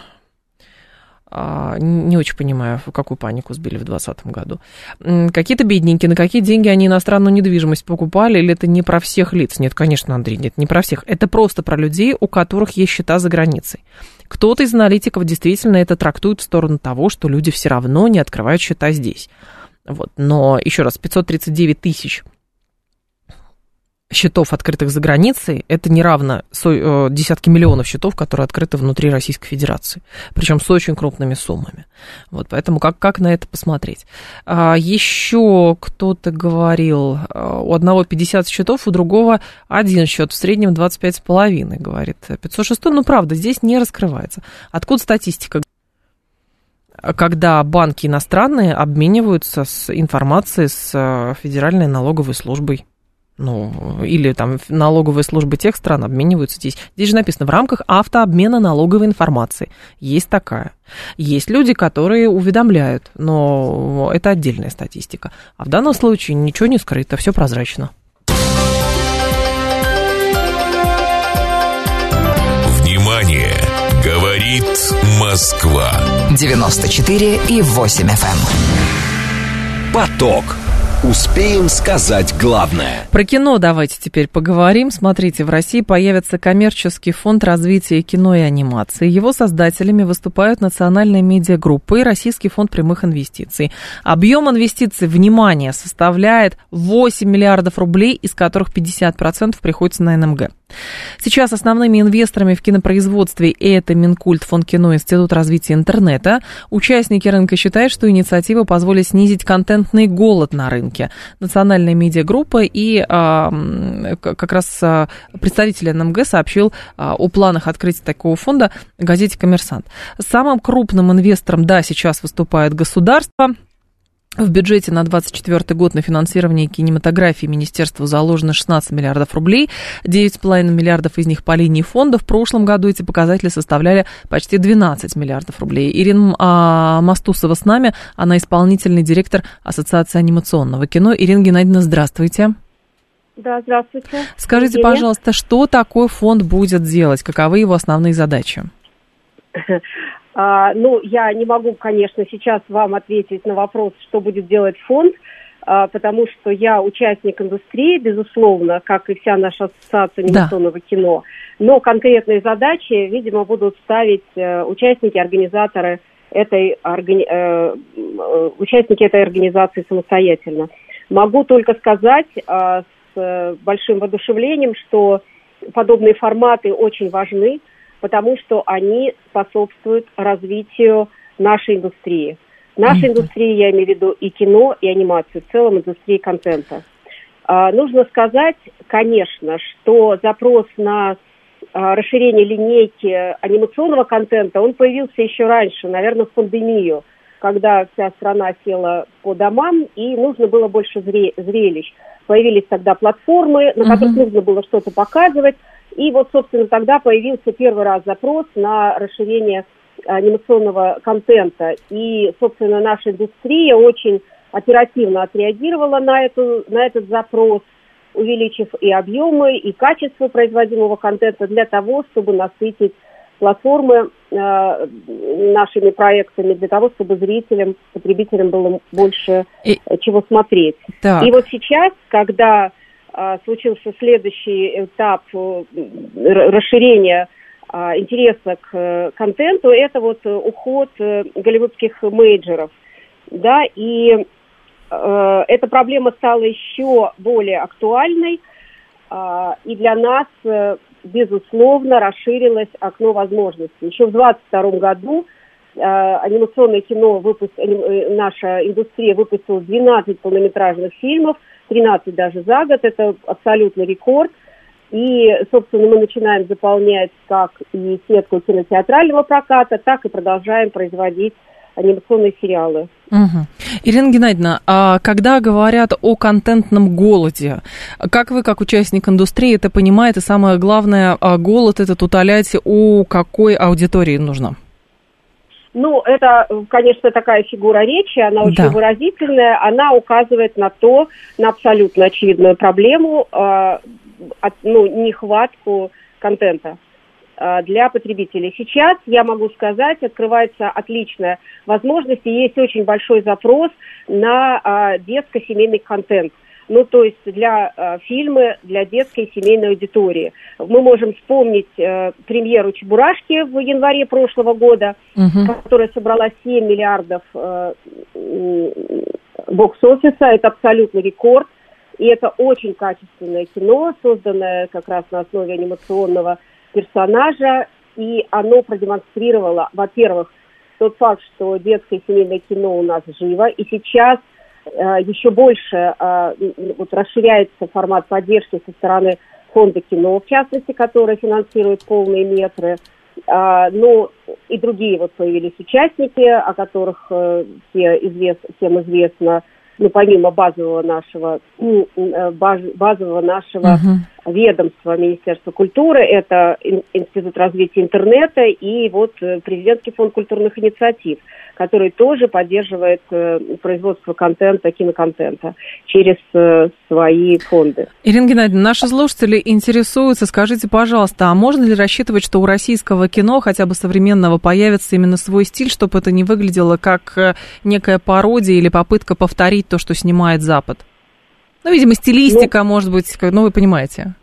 Не очень понимаю, какую панику сбили в 2020 году. Какие-то бедненькие, на какие деньги они иностранную недвижимость покупали, или это не про всех лиц? Нет, конечно, Андрей, нет, не про всех. Это просто про людей, у которых есть счета за границей. Кто-то из аналитиков действительно это трактует в сторону того, что люди все равно не открывают счета здесь. Вот. Но, еще раз, 539 тысяч счетов, открытых за границей, это не равно десятки миллионов счетов, которые открыты внутри Российской Федерации, причем с очень крупными суммами. Вот, поэтому как на это посмотреть? Еще кто-то говорил, у одного 50 счетов, у другого 1 счет, в среднем 25,5, говорит 506. Ну, правда, здесь не раскрывается. Откуда статистика? Когда банки иностранные обмениваются с информацией с Федеральной налоговой службой. или там налоговые службы тех стран обмениваются здесь. Здесь же написано, в рамках автообмена налоговой информации. Есть такая. Есть люди, которые уведомляют, но это отдельная статистика. А в данном случае ничего не скрыто, все прозрачно. Внимание! Говорит Москва. 94,8 FM. Поток. Успеем сказать главное. Про кино давайте теперь поговорим. Смотрите, в России появится коммерческий фонд развития кино и анимации. Его создателями выступают национальные медиагруппы и Российский фонд прямых инвестиций. Объем инвестиций, внимание, составляет 8 миллиардов рублей, из которых 50% приходится на НМГ. Сейчас основными инвесторами в кинопроизводстве это Минкульт, Фонд кино, Институт развития интернета. Участники рынка считают, что инициатива позволит снизить контентный голод на рынке. Национальная медиагруппа и как раз представитель НМГ сообщил о планах открытия такого фонда в газете «Коммерсант». Самым крупным инвестором, да, сейчас выступает государство. В бюджете на 2024 год на финансирование кинематографии министерству заложено 16 миллиардов рублей, 9,5 миллиардов из них по линии фонда. В прошлом году эти показатели составляли почти 12 миллиардов рублей. Ирина Мастусова с нами, она исполнительный директор Ассоциации анимационного кино. Ирина Геннадьевна, здравствуйте. Да, здравствуйте. Скажите, пожалуйста, что такой фонд будет делать? Каковы его основные задачи? Я не могу, конечно, сейчас вам ответить на вопрос, что будет делать фонд, потому что я участник индустрии, безусловно, как и вся наша ассоциация анимационного кино. Но конкретные задачи, видимо, будут ставить участники, организаторы участники этой организации самостоятельно. Могу только сказать с большим воодушевлением, что подобные форматы очень важны, потому что они способствуют развитию нашей индустрии. Наша индустрия, я имею в виду и кино, и анимацию, в целом индустрии контента. Нужно сказать, конечно, что запрос на расширение линейки анимационного контента, он появился еще раньше, наверное, в пандемию, когда вся страна села по домам, и нужно было больше зрелищ. Появились тогда платформы, на которых нужно было что-то показывать. И вот, собственно, тогда появился первый раз запрос на расширение анимационного контента. И, собственно, наша индустрия очень оперативно отреагировала на этот запрос, увеличив и объемы, и качество производимого контента для того, чтобы насытить платформы нашими проектами, для того, чтобы зрителям, потребителям было больше чего смотреть. Так. И вот сейчас, когда случился следующий этап расширения интереса к контенту, это вот уход голливудских мейджоров, да, и эта проблема стала еще более актуальной, и для нас, безусловно, расширилось окно возможностей. Еще в 2022 году анимационное кино, наша индустрия выпустила 12 полнометражных фильмов, 13 даже за год, это абсолютный рекорд. И, собственно, мы начинаем заполнять как и сетку кинотеатрального проката, так и продолжаем производить анимационные сериалы. Ирина Геннадьевна, а когда говорят о контентном голоде, как вы, как участник индустрии, это понимаете? Самое главное, голод этот утолять у какой аудитории нужно? Это, конечно, такая фигура речи, она очень выразительная, она указывает на абсолютно очевидную проблему, нехватку контента для потребителей. Сейчас, я могу сказать, открывается отличная возможность, и есть очень большой запрос на детско-семейный контент. То есть для фильмы, для детской и семейной аудитории. Мы можем вспомнить премьеру «Чебурашки» в январе прошлого года, которая собрала 7 миллиардов бокс-офиса. Это абсолютный рекорд. И это очень качественное кино, созданное как раз на основе анимационного персонажа. И оно продемонстрировало, во-первых, тот факт, что детское и семейное кино у нас живо. И сейчас еще больше расширяется формат поддержки со стороны фонда кино, в частности, который финансирует полные метры. И другие появились участники, о которых всем известно. помимо базового нашего ведомства Министерства культуры, это Институт развития интернета и вот Президентский фонд культурных инициатив, который тоже поддерживает производство контента, киноконтента через свои фонды. Ирина Геннадьевна, наши слушатели интересуются, скажите, пожалуйста, а можно ли рассчитывать, что у российского кино, хотя бы современного, появится именно свой стиль, чтобы это не выглядело как некая пародия или попытка повторить то, что снимает Запад? Видимо, стилистика, может быть, вы понимаете.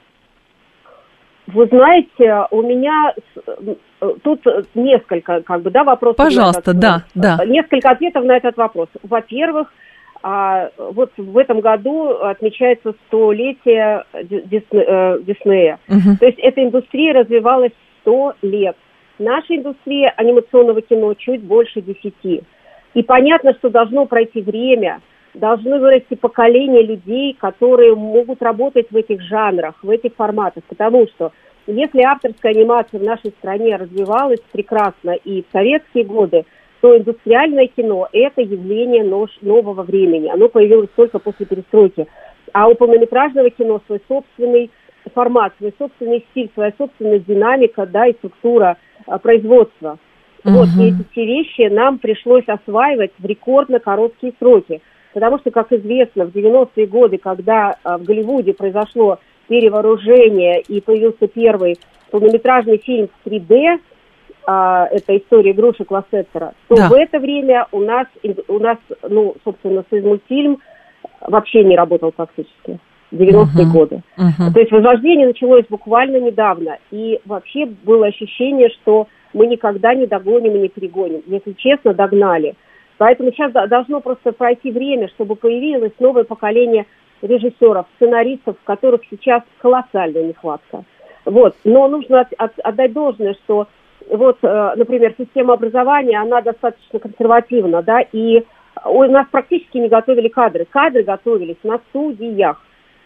Вы знаете, у меня тут несколько, вопросов. Пожалуйста, да. Несколько ответов на этот вопрос. Во-первых, вот в этом году отмечается 100-летие Диснея. То есть эта индустрия развивалась 100 лет. Наша индустрия анимационного кино чуть больше 10. И понятно, что должно пройти время, должны вырасти поколения людей, которые могут работать в этих жанрах, в этих форматах. Потому что если авторская анимация в нашей стране развивалась прекрасно и в советские годы, то индустриальное кино – это явление нового времени. Оно появилось только после перестройки. А у полнометражного кино свой собственный формат, свой собственный стиль, своя собственная динамика, и структура производства. Вот, и эти все вещи нам пришлось осваивать в рекордно короткие сроки. Потому что, как известно, в 90-е годы, когда в Голливуде произошло перевооружение и появился первый полнометражный фильм в 3D, это история игрушек Лассетера, то в это время у нас, собственно, Союзмультфильм вообще не работал фактически. 90-е годы. То есть возрождение началось буквально недавно. И вообще было ощущение, что мы никогда не догоним и не перегоним. Если честно, догнали. Поэтому сейчас должно просто пройти время, чтобы появилось новое поколение режиссеров, сценаристов, которых сейчас колоссальная нехватка. Вот. Но нужно отдать должное, что вот, например, система образования, она достаточно консервативна, и у нас практически не готовили кадры. Кадры готовились на студиях.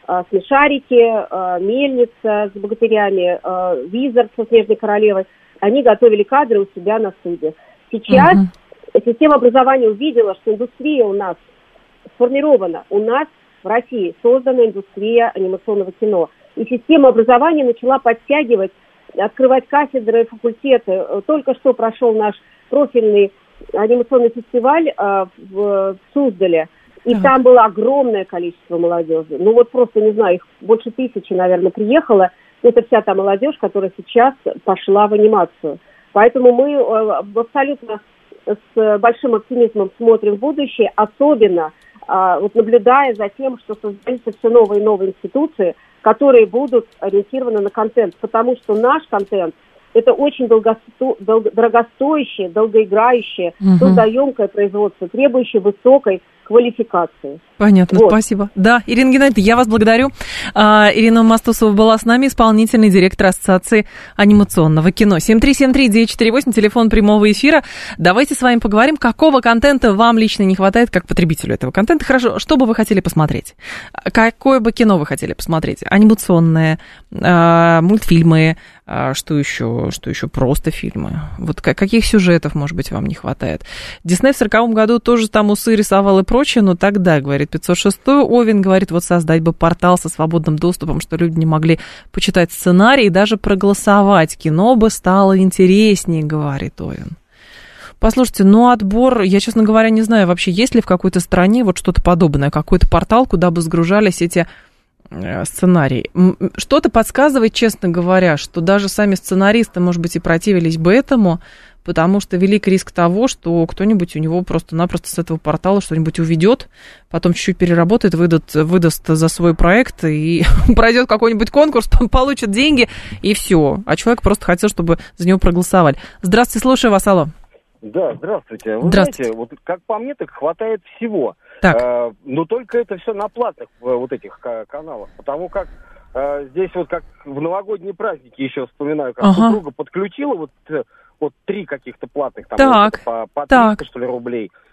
Смешарики, Мельница с богатырями, Визард со Снежной королевой. Они готовили кадры у себя на студиях. Сейчас система образования увидела, что индустрия у нас сформирована. У нас в России создана индустрия анимационного кино. И система образования начала подтягивать, открывать кафедры, факультеты. Только что прошел наш профильный анимационный фестиваль в Суздале. И там было огромное количество молодежи. Просто, не знаю, их больше 1000, наверное, приехало. Это вся та молодежь, которая сейчас пошла в анимацию. Поэтому мы абсолютно с большим оптимизмом смотрим в будущее, особенно наблюдая за тем, что создаются все новые и новые институции, которые будут ориентированы на контент. Потому что наш контент – это очень дорогостоящее, долгоиграющее, трудоемкое производство, требующее высокой квалификации. Понятно, спасибо. Да, Ирина Геннадьевна, я вас благодарю. Ирина Мастусова была с нами, исполнительный директор Ассоциации анимационного кино. 7373948, телефон прямого эфира. Давайте с вами поговорим, какого контента вам лично не хватает, как потребителю этого контента. Хорошо, что бы вы хотели посмотреть? Какое бы кино вы хотели посмотреть? Анимационное, мультфильмы, что еще просто фильмы? Вот каких сюжетов, может быть, вам не хватает? Дисней в 40-м году тоже там усы рисовал и прочее, но тогда, говорит 506-й, Овен говорит, создать бы портал со свободным доступом, что люди не могли почитать сценарий и даже проголосовать. Кино бы стало интереснее, говорит Овен. Послушайте, отбор, я, честно говоря, не знаю вообще, есть ли в какой-то стране что-то подобное, какой-то портал, куда бы сгружались эти сценарий. Что-то подсказывает, честно говоря, что даже сами сценаристы, может быть, и противились бы этому, потому что велик риск того, что кто-нибудь у него просто-напросто с этого портала что-нибудь уведет, потом чуть-чуть переработает, выдаст за свой проект и пройдет какой-нибудь конкурс, получит деньги, и все. А человек просто хотел, чтобы за него проголосовали. Здравствуйте, слушаю вас, алло. Да, здравствуйте. Вы знаете, как по мне, так хватает всего. Но только это все на платных этих каналах. Потому как здесь как в новогодние праздники еще вспоминаю, как супруга подключила 3 каких-то платных, там по 300, что ли, рублей.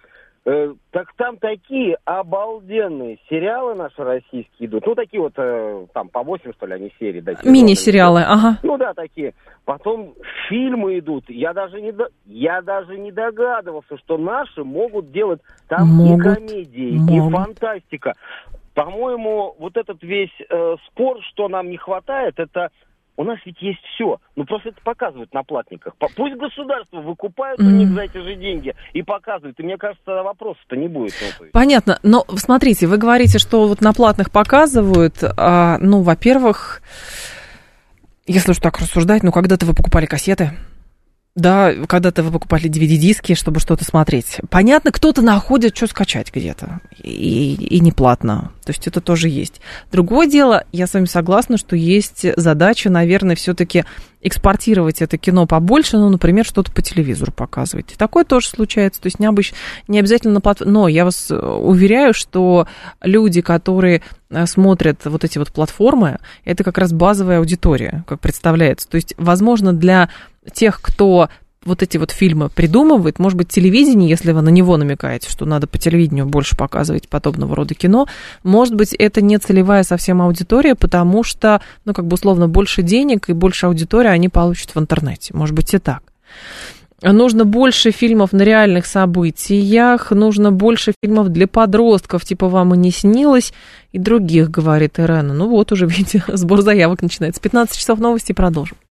Так там такие обалденные сериалы наши российские идут. Ну, такие вот, там, по 8, что ли, они серии. Да, мини-сериалы, ага. Ну, да, такие. Потом фильмы идут. Я даже не догадывался, что наши могут делать там и комедии, и фантастика. По-моему, вот этот весь спор, что нам не хватает, это... У нас ведь есть все. Ну, просто это показывают на платниках. Пусть государство выкупает у них за эти же деньги и показывает. И мне кажется, вопросов-то не будет. Понятно. Но, смотрите, вы говорите, что вот на платных показывают. Ну, во-первых, если уж так рассуждать, ну, когда-то вы покупали кассеты. Да, когда-то вы покупали DVD-диски, чтобы что-то смотреть. Понятно, кто-то находит, что скачать где-то. И не платно. То есть это тоже есть. Другое дело, я с вами согласна, что есть задача, наверное, все-таки экспортировать это кино побольше, ну, например, что-то по телевизору показывать. Такое тоже случается. То есть не обязательно на платформе. Но я вас уверяю, что люди, которые смотрят вот эти вот платформы, это как раз базовая аудитория, как представляется. То есть, возможно, для тех, кто вот эти вот фильмы придумывает, может быть, телевидение, если вы на него намекаете, что надо по телевидению больше показывать подобного рода кино, может быть, это не целевая совсем аудитория, потому что, ну, как бы условно, больше денег и больше аудитории они получат в интернете. Может быть, и так. Нужно больше фильмов на реальных событиях, нужно больше фильмов для подростков, типа «Вам и не снилось», и других, говорит Ирена. Ну вот уже, видите, сбор заявок начинается. 15 часов новости, продолжим.